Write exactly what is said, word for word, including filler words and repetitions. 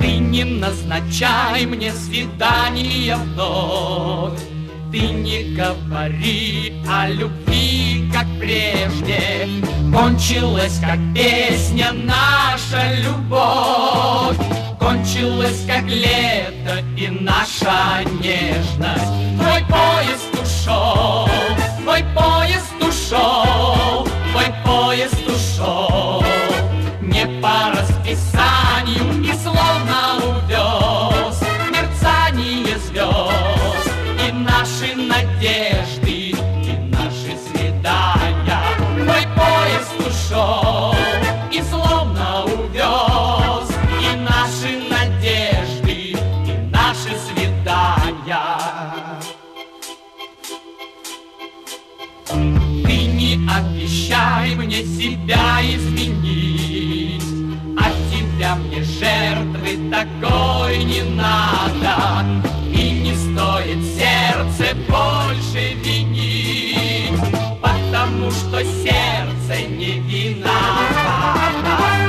Ты не назначай мне свидания вновь, ты не говори о любви, как прежде. Кончилась, как песня, наша любовь, кончилась, как лето и наша нежность. Твой поезд ушел, твой поезд ушел, твой поезд ушел, не по расписанию и словно увез мерцание звезд и наши надежды, и наши свидания. Твой поезд ушел и словно увез и наши надежды, и наши свидания. Ты не обещай мне себя изменить, от тебя мне жертвы такой не надо, и не стоит сердце больше винить, потому что сердце не виновато.